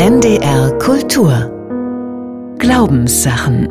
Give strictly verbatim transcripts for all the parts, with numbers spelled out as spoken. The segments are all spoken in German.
N D R Kultur Glaubenssachen.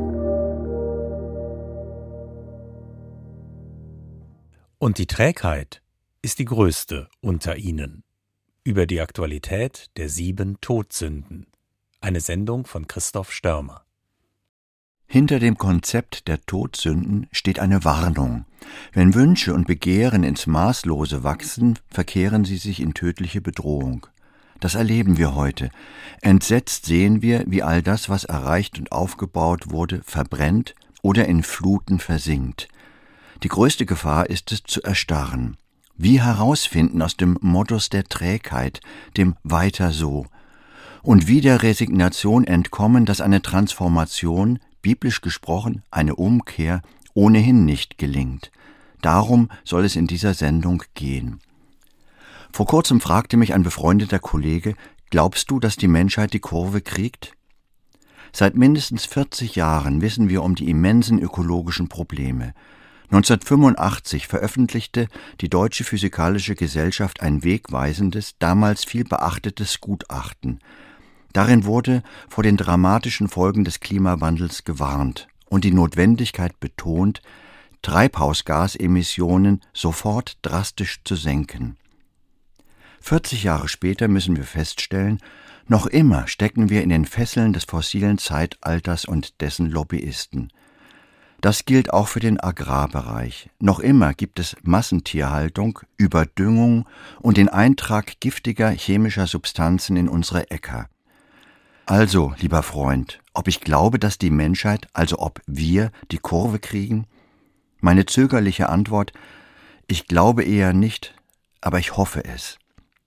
Und die Trägheit ist die größte unter ihnen. Über die Aktualität der sieben Todsünden. Eine Sendung von Christoph Störmer. Hinter dem Konzept der Todsünden steht eine Warnung. Wenn Wünsche und Begehren ins Maßlose wachsen, verkehren sie sich in tödliche Bedrohung. Das erleben wir heute. Entsetzt sehen wir, wie all das, was erreicht und aufgebaut wurde, verbrennt oder in Fluten versinkt. Die größte Gefahr ist es, zu erstarren. Wie herausfinden aus dem Modus der Trägheit, dem Weiter so? Und wie der Resignation entkommen, dass eine Transformation, biblisch gesprochen eine Umkehr, ohnehin nicht gelingt. Darum soll es in dieser Sendung gehen. Vor kurzem fragte mich ein befreundeter Kollege, glaubst du, dass die Menschheit die Kurve kriegt? Seit mindestens vierzig Jahren wissen wir um die immensen ökologischen Probleme. neunzehnhundertfünfundachtzig veröffentlichte die Deutsche Physikalische Gesellschaft ein wegweisendes, damals viel beachtetes Gutachten. Darin wurde vor den dramatischen Folgen des Klimawandels gewarnt und die Notwendigkeit betont, Treibhausgasemissionen sofort drastisch zu senken. vierzig Jahre später müssen wir feststellen, noch immer stecken wir in den Fesseln des fossilen Zeitalters und dessen Lobbyisten. Das gilt auch für den Agrarbereich. Noch immer gibt es Massentierhaltung, Überdüngung und den Eintrag giftiger chemischer Substanzen in unsere Äcker. Also, lieber Freund, ob ich glaube, dass die Menschheit, also ob wir, die Kurve kriegen? Meine zögerliche Antwort: Ich glaube eher nicht, aber ich hoffe es.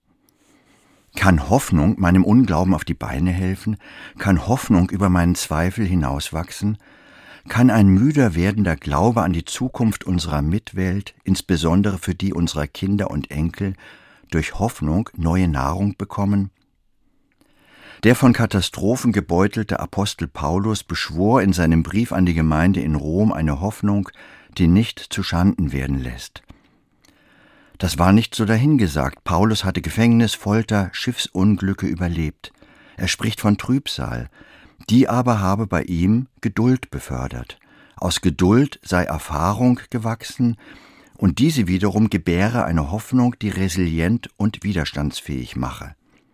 Kann Hoffnung meinem Unglauben auf die Beine helfen? Kann Hoffnung über meinen Zweifel hinauswachsen? Kann ein müder werdender Glaube an die Zukunft unserer Mitwelt, insbesondere für die unserer Kinder und Enkel, durch Hoffnung neue Nahrung bekommen? Der von Katastrophen gebeutelte Apostel Paulus beschwor in seinem Brief an die Gemeinde in Rom eine Hoffnung, die nicht zuschanden werden lässt. Das war nicht so dahingesagt. Paulus hatte Gefängnis, Folter, Schiffsunglücke überlebt. Er spricht von Trübsal. Die aber habe bei ihm Geduld befördert. Aus Geduld sei Erfahrung gewachsen und diese wiederum gebäre eine Hoffnung, die resilient und widerstandsfähig mache.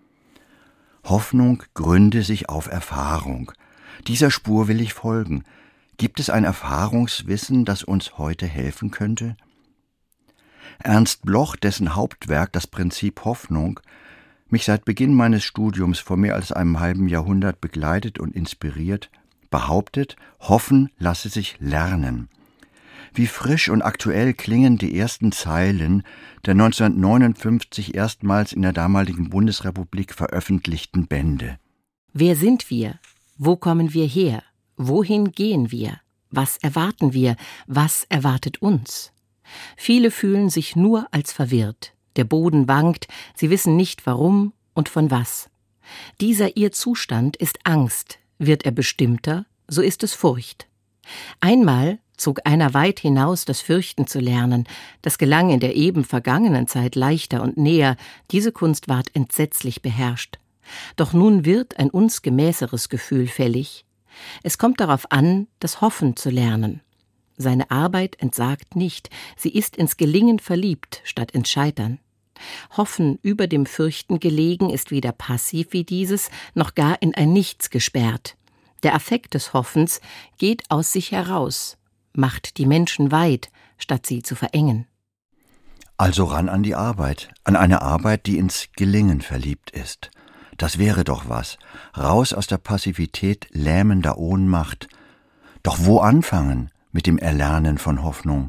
Hoffnung gründe sich auf Erfahrung. Dieser Spur will ich folgen. Gibt es ein Erfahrungswissen, das uns heute helfen könnte? Ernst Bloch, dessen Hauptwerk Das Prinzip Hoffnung mich seit Beginn meines Studiums vor mehr als einem halben Jahrhundert begleitet und inspiriert, behauptet, Hoffen lasse sich lernen. Wie frisch und aktuell klingen die ersten Zeilen der neunzehnhundertneunundfünfzig erstmals in der damaligen Bundesrepublik veröffentlichten Bände. Wer sind wir? Wo kommen wir her? Wohin gehen wir? Was erwarten wir? Was erwartet uns? Viele fühlen sich nur als verwirrt. Der Boden wankt, sie wissen nicht warum und von was. Dieser ihr Zustand ist Angst. Wird er bestimmter, so ist es Furcht. Einmal zog einer weit hinaus, das Fürchten zu lernen. Das gelang in der eben vergangenen Zeit leichter und näher. Diese Kunst ward entsetzlich beherrscht. Doch nun wird ein uns gemäßeres Gefühl fällig. Es kommt darauf an, das Hoffen zu lernen. Seine Arbeit entsagt nicht, sie ist ins Gelingen verliebt, statt ins Scheitern. Hoffen über dem Fürchten gelegen ist weder passiv wie dieses, noch gar in ein Nichts gesperrt. Der Affekt des Hoffens geht aus sich heraus, macht die Menschen weit, statt sie zu verengen. Also ran an die Arbeit, an eine Arbeit, die ins Gelingen verliebt ist. Das wäre doch was. Raus aus der Passivität lähmender Ohnmacht. Doch wo anfangen mit dem Erlernen von Hoffnung?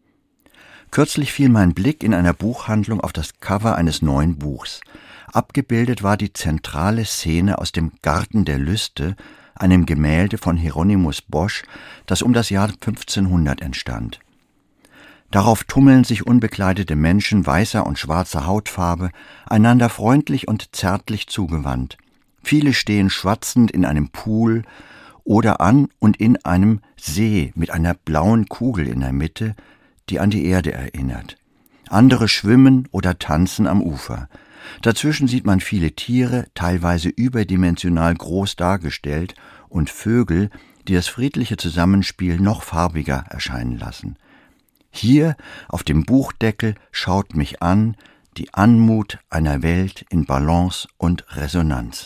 Kürzlich fiel mein Blick in einer Buchhandlung auf das Cover eines neuen Buchs. Abgebildet war die zentrale Szene aus dem Garten der Lüste, einem Gemälde von Hieronymus Bosch, das um das Jahr fünfzehnhundert entstand. Darauf tummeln sich unbekleidete Menschen weißer und schwarzer Hautfarbe, einander freundlich und zärtlich zugewandt. Viele stehen schwatzend in einem Pool oder an und in einem See mit einer blauen Kugel in der Mitte, die an die Erde erinnert. Andere schwimmen oder tanzen am Ufer. Dazwischen sieht man viele Tiere, teilweise überdimensional groß dargestellt, und Vögel, die das friedliche Zusammenspiel noch farbiger erscheinen lassen. Hier auf dem Buchdeckel schaut mich an die Anmut einer Welt in Balance und Resonanz.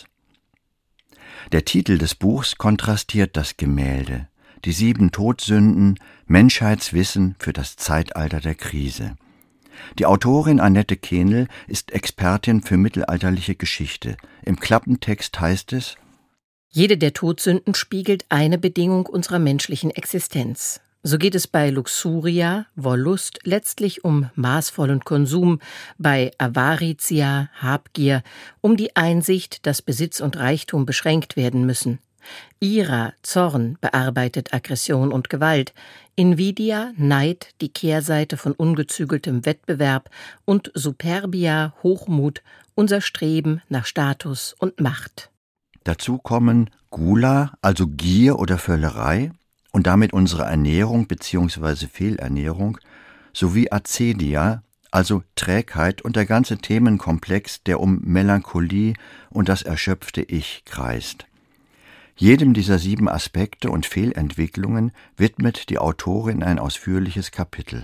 Der Titel des Buchs kontrastiert das Gemälde: Die sieben Todsünden, Menschheitswissen für das Zeitalter der Krise. Die Autorin Annette Kehnel ist Expertin für mittelalterliche Geschichte. Im Klappentext heißt es: Jede der Todsünden spiegelt eine Bedingung unserer menschlichen Existenz. So geht es bei Luxuria, Wollust, letztlich um maßvollen Konsum, bei Avaritia, Habgier, um die Einsicht, dass Besitz und Reichtum beschränkt werden müssen. Ira, Zorn, bearbeitet Aggression und Gewalt. Invidia, Neid, die Kehrseite von ungezügeltem Wettbewerb. Und Superbia, Hochmut, unser Streben nach Status und Macht. Dazu kommen Gula, also Gier oder Völlerei, und damit unsere Ernährung bzw. Fehlernährung, sowie Acedia, also Trägheit, und der ganze Themenkomplex, der um Melancholie und das erschöpfte Ich kreist. Jedem dieser sieben Aspekte und Fehlentwicklungen widmet die Autorin ein ausführliches Kapitel.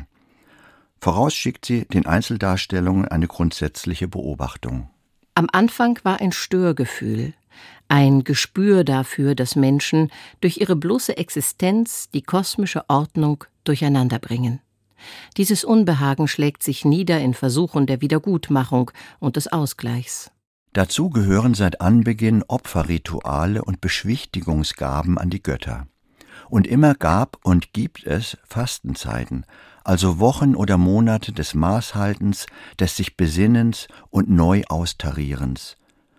Voraus schickt sie den Einzeldarstellungen eine grundsätzliche Beobachtung. Am Anfang war ein Störgefühl, ein Gespür dafür, dass Menschen durch ihre bloße Existenz die kosmische Ordnung durcheinanderbringen. Dieses Unbehagen schlägt sich nieder in Versuchen der Wiedergutmachung und des Ausgleichs. Dazu gehören seit Anbeginn Opferrituale und Beschwichtigungsgaben an die Götter. Und immer gab und gibt es Fastenzeiten, also Wochen oder Monate des Maßhaltens, des sich Besinnens und Neuaustarierens.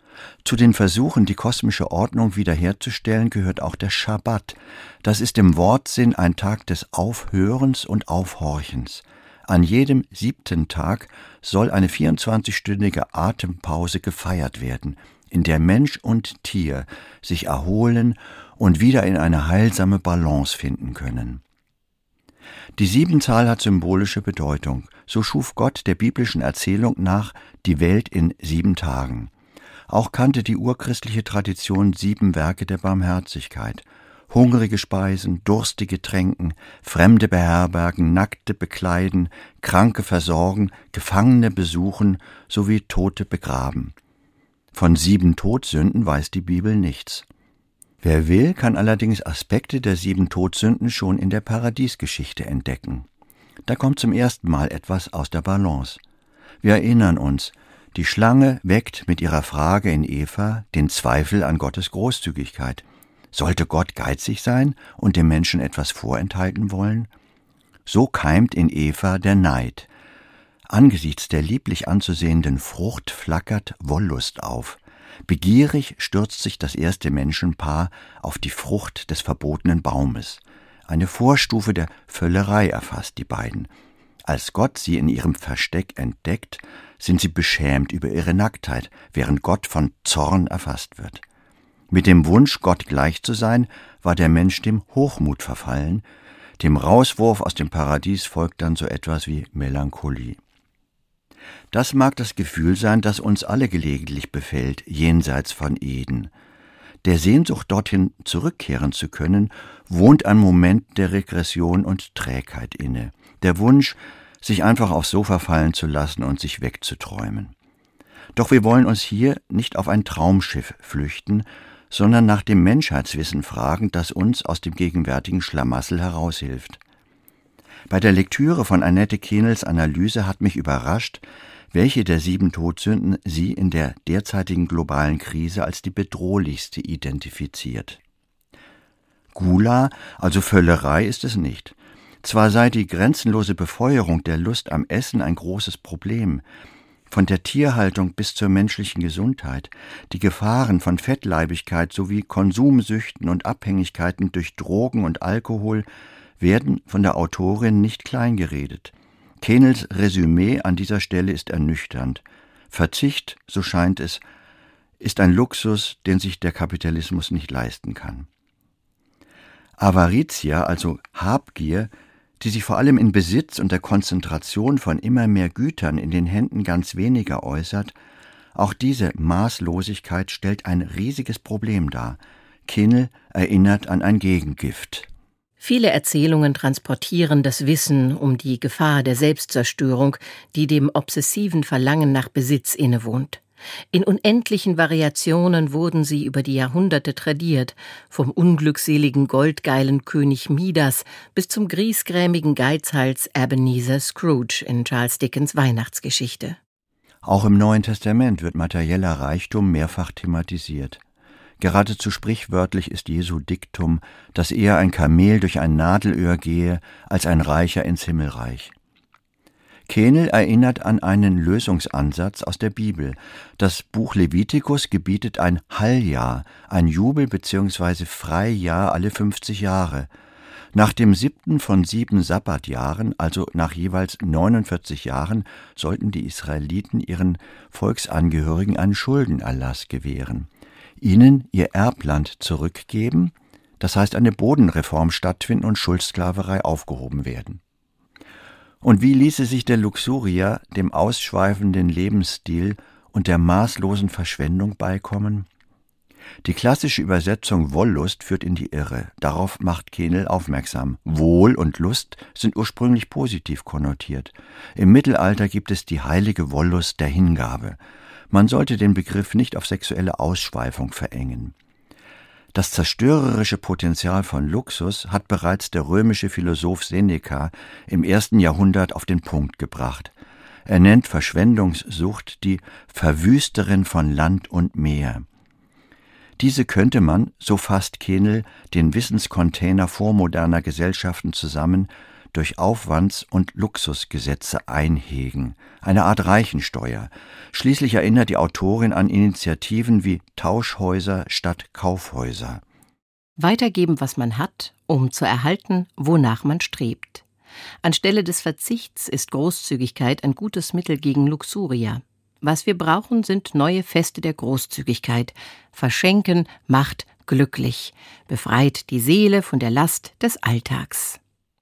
Zu den Versuchen, die kosmische Ordnung wiederherzustellen, gehört auch der Schabbat. Das ist im Wortsinn ein Tag des Aufhörens und Aufhorchens. An jedem siebten Tag soll eine vierundzwanzigstündige Atempause gefeiert werden, in der Mensch und Tier sich erholen und wieder in eine heilsame Balance finden können. Die Siebenzahl hat symbolische Bedeutung. So schuf Gott der biblischen Erzählung nach die Welt in sieben Tagen. Auch kannte die urchristliche Tradition sieben Werke der Barmherzigkeit: Hungrige speisen, Durstige tränken, Fremde beherbergen, Nackte bekleiden, Kranke versorgen, Gefangene besuchen sowie Tote begraben. Von sieben Todsünden weiß die Bibel nichts. Wer will, kann allerdings Aspekte der sieben Todsünden schon in der Paradiesgeschichte entdecken. Da kommt zum ersten Mal etwas aus der Balance. Wir erinnern uns, die Schlange weckt mit ihrer Frage in Eva den Zweifel an Gottes Großzügigkeit. Sollte Gott geizig sein und dem Menschen etwas vorenthalten wollen? So keimt in Eva der Neid. Angesichts der lieblich anzusehenden Frucht flackert Wollust auf. Begierig stürzt sich das erste Menschenpaar auf die Frucht des verbotenen Baumes. Eine Vorstufe der Völlerei erfasst die beiden. Als Gott sie in ihrem Versteck entdeckt, sind sie beschämt über ihre Nacktheit, während Gott von Zorn erfasst wird. Mit dem Wunsch, Gott gleich zu sein, war der Mensch dem Hochmut verfallen. Dem Rauswurf aus dem Paradies folgt dann so etwas wie Melancholie. Das mag das Gefühl sein, das uns alle gelegentlich befällt, jenseits von Eden. Der Sehnsucht, dorthin zurückkehren zu können, wohnt ein Moment der Regression und Trägheit inne. Der Wunsch, sich einfach aufs Sofa fallen zu lassen und sich wegzuträumen. Doch wir wollen uns hier nicht auf ein Traumschiff flüchten, sondern nach dem Menschheitswissen fragen, das uns aus dem gegenwärtigen Schlamassel heraushilft. Bei der Lektüre von Annette Kehnels Analyse hat mich überrascht, welche der sieben Todsünden sie in der derzeitigen globalen Krise als die bedrohlichste identifiziert. Gula, also Völlerei, ist es nicht. Zwar sei die grenzenlose Befeuerung der Lust am Essen ein großes Problem, von der Tierhaltung bis zur menschlichen Gesundheit, die Gefahren von Fettleibigkeit sowie Konsumsüchten und Abhängigkeiten durch Drogen und Alkohol werden von der Autorin nicht kleingeredet. Kehnels Resümee an dieser Stelle ist ernüchternd. Verzicht, so scheint es, ist ein Luxus, den sich der Kapitalismus nicht leisten kann. Avaritia, also Habgier, die sich vor allem in Besitz und der Konzentration von immer mehr Gütern in den Händen ganz weniger äußert, Auch diese Maßlosigkeit stellt ein riesiges Problem dar. Kenel erinnert an ein Gegengift. Viele Erzählungen transportieren das Wissen um die Gefahr der Selbstzerstörung, die dem obsessiven Verlangen nach Besitz innewohnt. In unendlichen Variationen wurden sie über die Jahrhunderte tradiert, vom unglückseligen goldgeilen König Midas bis zum griesgrämigen Geizhals Ebenezer Scrooge in Charles Dickens' Weihnachtsgeschichte. Auch im Neuen Testament wird materieller Reichtum mehrfach thematisiert. Geradezu sprichwörtlich ist Jesu Diktum, dass eher ein Kamel durch ein Nadelöhr gehe, als ein Reicher ins Himmelreich. Kenel erinnert an einen Lösungsansatz aus der Bibel. Das Buch Levitikus gebietet ein Halljahr, ein Jubel- bzw. Freijahr alle fünfzig Jahre. Nach dem siebten von sieben Sabbatjahren, also nach jeweils neunundvierzig Jahren, sollten die Israeliten ihren Volksangehörigen einen Schuldenerlass gewähren, ihnen ihr Erbland zurückgeben, das heißt eine Bodenreform stattfinden und Schuldsklaverei aufgehoben werden. Und wie ließe sich der Luxuria dem ausschweifenden Lebensstil und der maßlosen Verschwendung beikommen? Die klassische Übersetzung Wollust führt in die Irre. Darauf macht Kenel aufmerksam. Wohl und Lust sind ursprünglich positiv konnotiert. Im Mittelalter gibt es die heilige Wollust der Hingabe. Man sollte den Begriff nicht auf sexuelle Ausschweifung verengen. Das zerstörerische Potenzial von Luxus hat bereits der römische Philosoph Seneca im ersten Jahrhundert auf den Punkt gebracht. Er nennt Verschwendungssucht die Verwüsterin von Land und Meer. Diese könnte man, so fasst Kenel den Wissenscontainer vormoderner Gesellschaften zusammen, durch Aufwands- und Luxusgesetze einhegen, eine Art Reichensteuer. Schließlich erinnert die Autorin an Initiativen wie Tauschhäuser statt Kaufhäuser. Weitergeben, was man hat, um zu erhalten, wonach man strebt. Anstelle des Verzichts ist Großzügigkeit ein gutes Mittel gegen Luxuria. Was wir brauchen, sind neue Feste der Großzügigkeit. Verschenken macht glücklich, befreit die Seele von der Last des Alltags.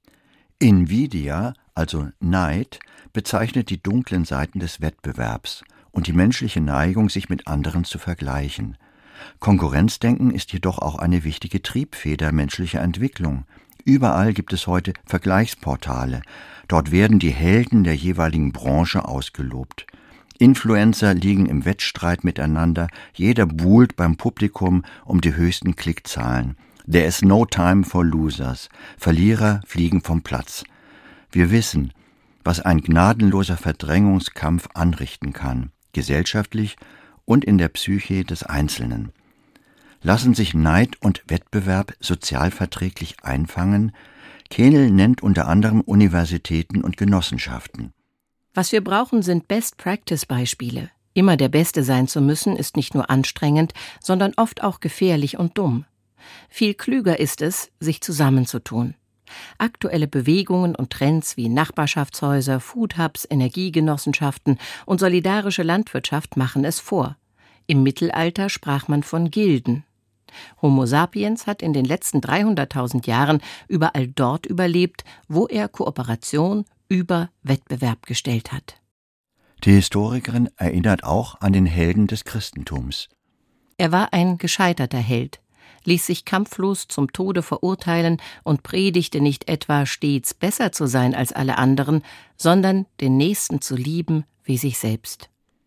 Invidia, also Neid, bezeichnet die dunklen Seiten des Wettbewerbs und die menschliche Neigung, sich mit anderen zu vergleichen. Konkurrenzdenken ist jedoch auch eine wichtige Triebfeder menschlicher Entwicklung. Überall gibt es heute Vergleichsportale. Dort werden die Helden der jeweiligen Branche ausgelobt. Influencer liegen im Wettstreit miteinander, jeder buhlt beim Publikum um die höchsten Klickzahlen. There is no time for losers. Verlierer fliegen vom Platz. Wir wissen, was ein gnadenloser Verdrängungskampf anrichten kann, gesellschaftlich und in der Psyche des Einzelnen. Lassen sich Neid und Wettbewerb sozialverträglich einfangen? Kenel nennt unter anderem Universitäten und Genossenschaften. Was wir brauchen, sind Best-Practice-Beispiele. Immer der Beste sein zu müssen, ist nicht nur anstrengend, sondern oft auch gefährlich und dumm. Viel klüger ist es, sich zusammenzutun. Aktuelle Bewegungen und Trends wie Nachbarschaftshäuser, Foodhubs, Energiegenossenschaften und solidarische Landwirtschaft machen es vor. Im Mittelalter sprach man von Gilden. Homo sapiens hat in den letzten dreihunderttausend Jahren überall dort überlebt, wo er Kooperation über Wettbewerb gestellt hat. Die Historikerin erinnert auch an den Helden des Christentums. Er war ein gescheiterter Held, ließ sich kampflos zum Tode verurteilen und predigte nicht etwa stets besser zu sein als alle anderen, sondern den Nächsten zu lieben wie sich selbst.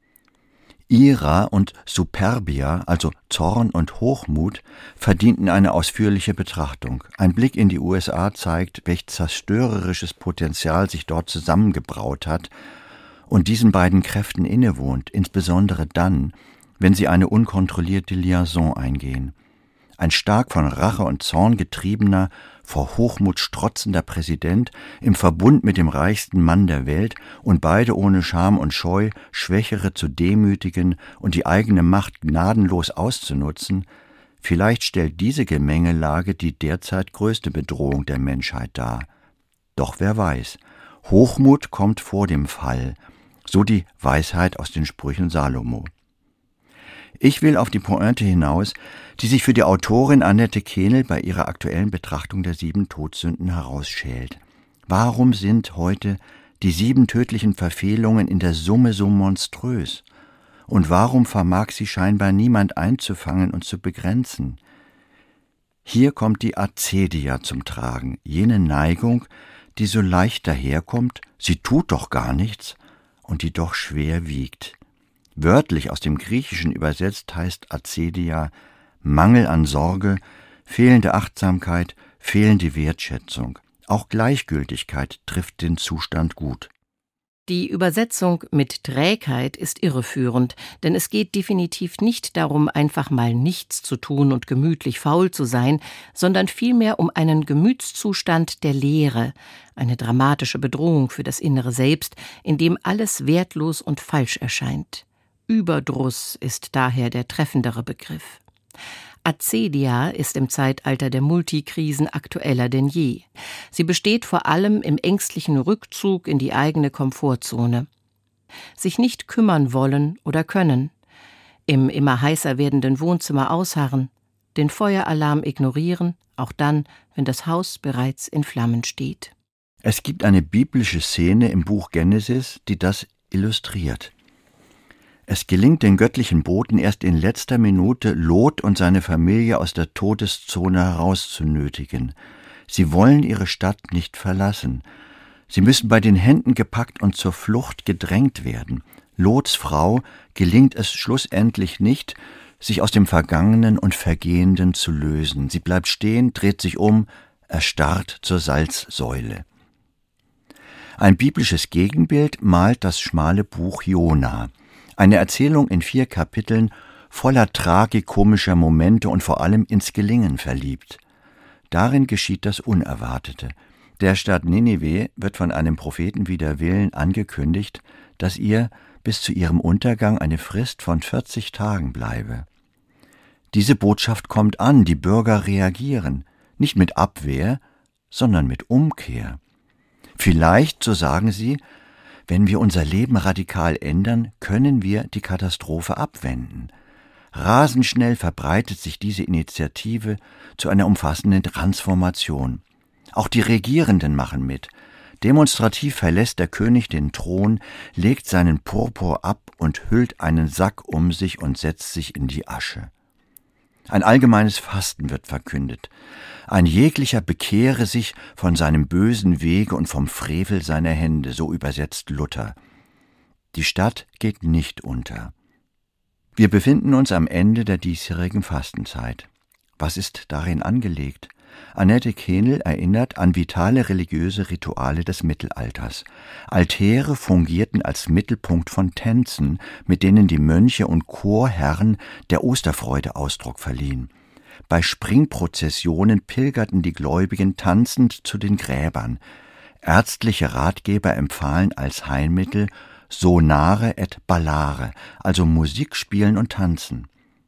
Ira und Superbia, also Zorn und Hochmut, verdienten eine ausführliche Betrachtung. Ein Blick in die U S A zeigt, welch zerstörerisches Potenzial sich dort zusammengebraut hat und diesen beiden Kräften innewohnt, insbesondere dann, wenn sie eine unkontrollierte Liaison eingehen. Ein stark von Rache und Zorn getriebener, vor Hochmut strotzender Präsident im Verbund mit dem reichsten Mann der Welt und beide ohne Scham und Scheu, Schwächere zu demütigen und die eigene Macht gnadenlos auszunutzen, vielleicht stellt diese Gemengelage die derzeit größte Bedrohung der Menschheit dar. Doch wer weiß, Hochmut kommt vor dem Fall, so die Weisheit aus den Sprüchen Salomo. Ich will auf die Pointe hinaus, die sich für die Autorin Annette Kenel bei ihrer aktuellen Betrachtung der sieben Todsünden herausschält. Warum sind heute die sieben tödlichen Verfehlungen in der Summe so monströs? und warum vermag sie scheinbar niemand einzufangen und zu begrenzen? Hier kommt die Acedia zum Tragen, jene Neigung, die so leicht daherkommt, sie tut doch gar nichts und die doch schwer wiegt. Wörtlich aus dem Griechischen übersetzt heißt Acedia Mangel an Sorge, fehlende Achtsamkeit, fehlende Wertschätzung. Auch Gleichgültigkeit trifft den Zustand gut. Die Übersetzung mit Trägheit ist irreführend, denn es geht definitiv nicht darum, einfach mal nichts zu tun und gemütlich faul zu sein, sondern vielmehr um einen Gemütszustand der Leere, eine dramatische Bedrohung für das innere Selbst, in dem alles wertlos und falsch erscheint. Überdruss ist daher der treffendere Begriff. Acedia ist im Zeitalter der Multikrisen aktueller denn je. Sie besteht vor allem im ängstlichen Rückzug in die eigene Komfortzone. Sich nicht kümmern wollen oder können, im immer heißer werdenden Wohnzimmer ausharren, den Feueralarm ignorieren, auch dann, wenn das Haus bereits in Flammen steht. Es gibt eine biblische Szene im Buch Genesis, die das illustriert. Es gelingt den göttlichen Boten erst in letzter Minute, Lot und seine Familie aus der Todeszone herauszunötigen. Sie wollen ihre Stadt nicht verlassen. Sie müssen bei den Händen gepackt und zur Flucht gedrängt werden. Lots Frau gelingt es schlussendlich nicht, sich aus dem Vergangenen und Vergehenden zu lösen. Sie bleibt stehen, dreht sich um, erstarrt zur Salzsäule. Ein biblisches Gegenbild malt das schmale Buch Jona. Eine Erzählung in vier Kapiteln, voller tragikomischer Momente und vor allem ins Gelingen verliebt. Darin geschieht das Unerwartete. Der Stadt Ninive wird von einem Propheten wider Willen angekündigt, dass ihr bis zu ihrem Untergang eine Frist von vierzig Tagen bleibe. Diese Botschaft kommt an, die Bürger reagieren, nicht mit Abwehr, sondern mit Umkehr. Vielleicht, so sagen sie, wenn wir unser Leben radikal ändern, können wir die Katastrophe abwenden. Rasend schnell verbreitet sich diese Initiative zu einer umfassenden Transformation. Auch die Regierenden machen mit. Demonstrativ verlässt der König den Thron, legt seinen Purpur ab und hüllt einen Sack um sich und setzt sich in die Asche. Ein allgemeines Fasten wird verkündet. Ein jeglicher bekehre sich von seinem bösen Wege und vom Frevel seiner Hände, so übersetzt Luther. Die Stadt geht nicht unter. Wir befinden uns am Ende der diesjährigen Fastenzeit. Was ist darin angelegt? Annette Kehnel erinnert an vitale religiöse Rituale des Mittelalters. Altäre fungierten als Mittelpunkt von Tänzen, mit denen die Mönche und Chorherren der Osterfreude Ausdruck verliehen. Bei Springprozessionen pilgerten die Gläubigen tanzend zu den Gräbern. Ärztliche Ratgeber empfahlen als Heilmittel sonare et ballare, also Musik spielen und tanzen.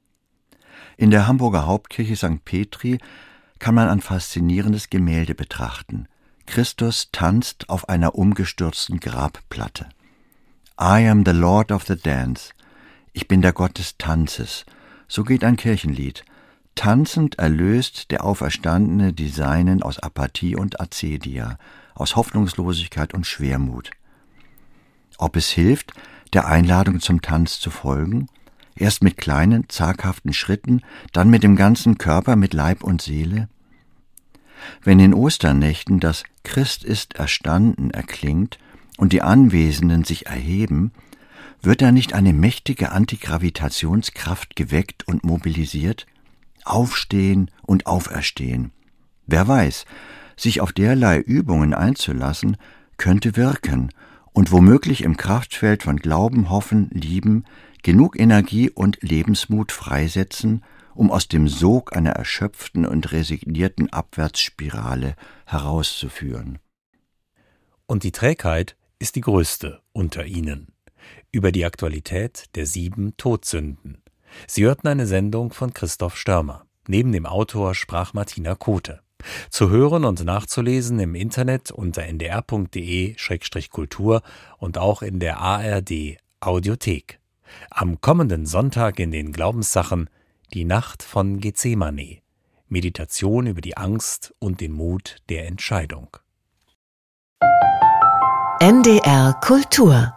In der Hamburger Hauptkirche Sankt Petri kann man ein faszinierendes Gemälde betrachten. Christus tanzt auf einer umgestürzten Grabplatte. I am the Lord of the Dance. Ich bin der Gott des Tanzes. So geht ein Kirchenlied. Tanzend erlöst der Auferstandene die Seinen aus Apathie und Acedia, aus Hoffnungslosigkeit und Schwermut. Ob es hilft, der Einladung zum Tanz zu folgen? Erst mit kleinen, zaghaften Schritten, dann mit dem ganzen Körper, mit Leib und Seele? Wenn in Osternächten das Christ ist erstanden erklingt und die Anwesenden sich erheben, wird da nicht eine mächtige Antigravitationskraft geweckt und mobilisiert? Aufstehen und auferstehen. Wer weiß, sich auf derlei Übungen einzulassen, könnte wirken und womöglich im Kraftfeld von Glauben, Hoffen, Lieben genug Energie und Lebensmut freisetzen, um aus dem Sog einer erschöpften und resignierten Abwärtsspirale herauszuführen. Und die Trägheit ist die größte unter ihnen. Über die Aktualität der sieben Todsünden. Sie hörten eine Sendung von Christoph Störmer. Neben dem Autor sprach Martina Kote. Zu hören und nachzulesen im Internet unter n d r punkt d e Schrägstrich kultur und auch in der A R D Audiothek. Am kommenden Sonntag in den Glaubenssachen die Nacht von Gethsemane. Meditation über die Angst und den Mut der Entscheidung. N D R Kultur